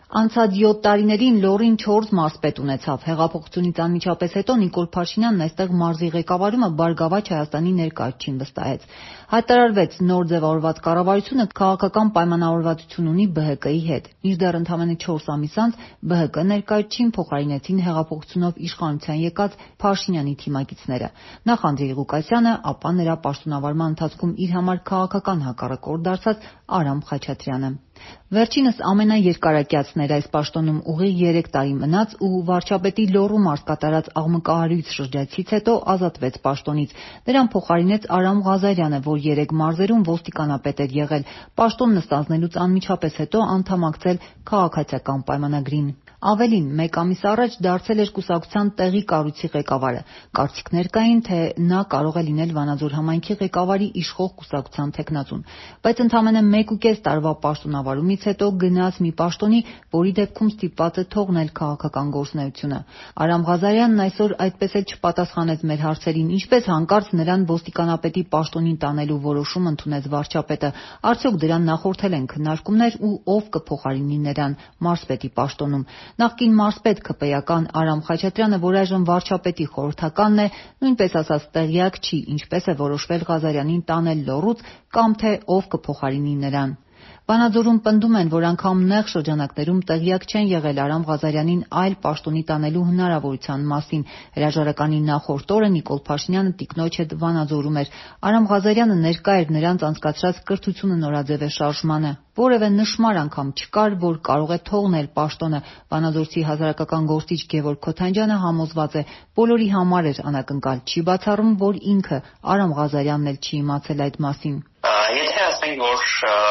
Անցած 7 տարիներին Լոռին 4 մարզպետ ունեցավ։ Հեղափոխությունից անմիջապես հետո Նիկոլ Փաշինյանն այստեղ մարզի ղեկավարումը «Բարգավաճ Հայաստանի» ներկայացուցիչին վստահեց։ Հայտարարվեց նոր ձևավորված կառավարությունը քաղաքական պայմանավորվածություն ունի ԲՀԿ-ի հետ։ Մինչդեռ ընդամենը 4 ամիս անց ԲՀԿ ներկայացուցիչին փոխարինեցին հեղափոխությունով իշխանության եկած Փաշինյանի թիմակիցները։ Նախ Անդրեյ Ղուկասյանը, ապա նրա պաշտոնավարման ընթացքում իր համար քաղաքական հակառակորդ դարձած Արամ Խաչատրյանը։ Վերջինս ամենաերկարակյացն էր այս պաշտոնում ուղիղ 3 տարի մնաց ու վարչապետի Լոռու մարզ կատարած աղմկահարույց շրջայցից հետո ազատվեց պաշտոնից։ Նրան փոխարինեց Արամ Ղազարյանը, որ 3 մարզերում ոստիկանապետ էր եղել, պաշտոնն ստանձնելուց անմիջապես հետո անդամակցել քաղաքացիական պայմանագրին։ Ավելին, 1 ամիս առաջ դարձել էր կուսակցության տեղի կառույցի ղեկավարը։ Կարծիքներ կային, թե նա կարող է լինել Վանաձոր համայնքի ղեկավարի իշխող կուսակցության թեկնածուն, բայց ընդամենը 1.5 տարվա պաշտոնավարումից հետո գնաց մի պաշտոնի, որի դեպքում ստիպված է թողնել քաղաքական գործունեությունը։ Արամ Ղազարյանն այսօր այդպես էլ չպատասխանեց մեր հարցերին, ինչպես հանկարծ նրան ոստիկանապետի պաշտոնին տանելու որոշում ընդունեց վարչապետը, արդյոք դրան նախորդել են քննարկումներ ու ով կփոխարինի նրան մարզպետի պաշտոնում։ Նախկին մարզպետ ՔՊ-ական Արամ Խաչատրյանը, որ այժմ վարչապետի խորհրդականն է, նույնպես ասած տեղյակ չի, ինչպես է որոշվել Ղազարյանին տանել Լոռուց կամ թե ով կփոխարինի նրան։ Վանաձորում պնդում են, որ անգամ նեղ շրջանակներում տեղյակ չեն եղել Արամ Ղազարյանին այլ պաշտոնի տանելու հնարավորության մասին։ Հրաժարականի նախորդ օրը Նիկոլ Փաշինյանը տիկնոջ հետ Վանաձորում էր։ Արամ Ղազարյանը ներկա էր նրանց անցկացրած կրթությունը նորաձև է շարժմանը։ Որևէ նշմար անգամ չկար, որ կարող է թողնել պաշտոնը։ Վանաձորցի հասարակական գործիչ Գևորգ Քոթանջյանը համոզված է, բոլորի համար էր անակնկալ, չի բացառում, որ ինքը Արամ Ղազարյանն էլ չի իմացել այդ մասին։ Եթե ասենք, որ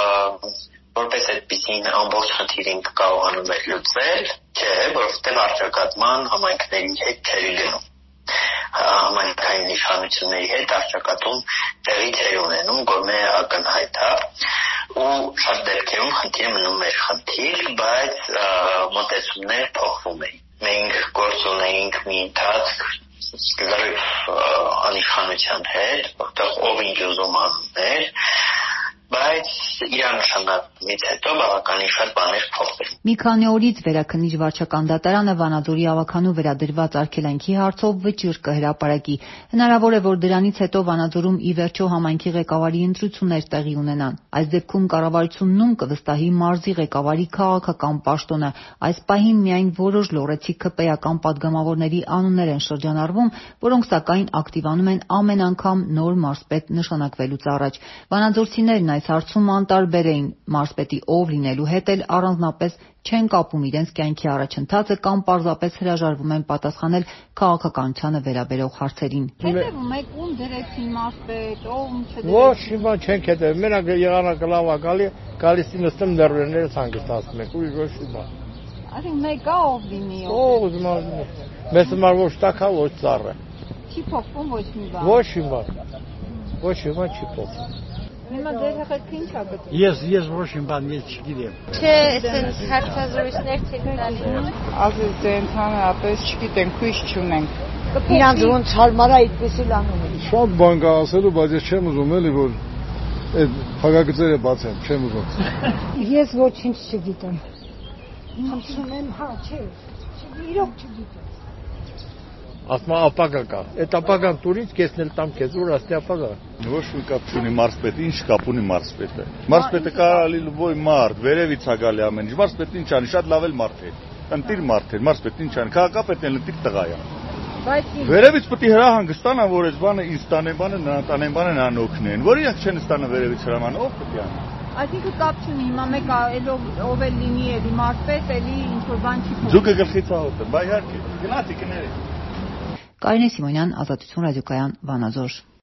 որպես այդպեսին ամբողջ խնդիրին կարողանում էր լուծել, չէ, որովհետև առճակատման համայնքների հետ չէր գնում։ Համայնքային իշխանությունների հետ առճակատում տեղի չէր ունենում, գոնե ակնհայտ է, ու շատ դեպքերում խնդիրը մնում էր խնդիր, բայց մոտեցումներ փոխվում էին։ Մենք գործ ունեինք մի ընթացք լրիվ անիշխանության հետ, որտեղ ով ինչ ուզում անում էր, բայց իրանշանացումից հետո բավականին շատ բաներ փոխվել։ Մի քանի օրից Վերաքննիչ վարչական դատարանը Վանաձորի ավագանու վերադրված արգելանքի հարցով վճիռ կհրապարակի։ Հնարավոր է, որ դրանից հետո Վանաձորում ի վերջո համայնքի ղեկավարի ընտրություններ տեղի ունենան։ Այս դեպքում կառավարությունն կվստահի մարզի ղեկավարի քաղաքական պաշտոնը։ Այս պահին միայն որոշ լոռեցի ՔՊ-ական падգամավորների անուններ են շրջանառվում, որոնք սակայն ակտիվանում են ամեն անգամ նոր մարզպետ նշանակվելուց առաջ։ Վանաձորցիներն այս հարցում անտարբեր էին, մարզպետի ով լինելու հետ էլ առանձնապես չեն կապում իրենց կյանքի առաջընթացը կամ պարզապես հրաժարվում են պատասխանել քաղաքականությանը վերաբերող հարցերին։ Հետևում եք ում դրեցին մարզպետ, ով չդրեցին։ Ոչ, հիմա չենք հետևում։ Մենակ եղանակը լավ է գալիս նստում դեռներս հանգստացնում ենք, ուրիշ ոչ հիմա։ Այսինքն մեկա ով լինի։ Ով ուզում է։ Մեզ համար ոչ տակա, ոչ ծառը։ Չի փոխվում ոչ մի բան։ Ոչ հիմա։ Ոչ հիմա չի փոխվում։ Հիմա դեր հեղեղը ինչ է գտնում։ Ես ոչ մի բան չգիտեմ։ Չէ, այսպես հարցազրույցներ չեք տալի։ Ազես դե ընդհանրապես չգիտենք, հույս չունենք։ Իրանց ոնց հարմար է այդպես էլ անում են։ Շատ բան կա ասելու, բայց ես չեմ ուզում էլի, որ այդ փակագծերը բացեմ, չեմ ուզում։ Ես ոչինչ չգիտեմ։ Խնդրում եմ, հա, չէ։ Իրոք չգիտեմ։ Ասма ապագա կա։ Այդ ապագան տուրից կեսնել տամ քեզ ուր ասի ապագա։ Ոչ մի կապ չունի մարզպետը, ինչ կապ ունի մարզպետը։ Մարզպետը կարելի լույ մարդ, վերևից է գալի ամեն ինչ։ Մարզպետը ինչ անի, շատ լավ էլ մարդ է։ Ընտիր մարդ է, մարզպետը ինչ անի, քաղաքապետն էլ ընտիր տղա է։ Բայց վերևից պետք է հրահանգստանա, որ այս բանը ինձ տանեն, բանը նրան տանեն, բանը նրան օգնեն։ Որ իրենք չեն ստանա վերևից հրաման, ով պետք է անի։ այսինքն կապ չունի, հիմա մեկ ով էլ լինի էլի մարզպետ, էլի ինչ որ բան չի փոխվում։ Ձուկը գլխից աղոտ է, բայ իհարկե, գնացի կներեք։ Կարինե Սիմոնյան, Ազատություն ռադիոկայան, Վանաձոր։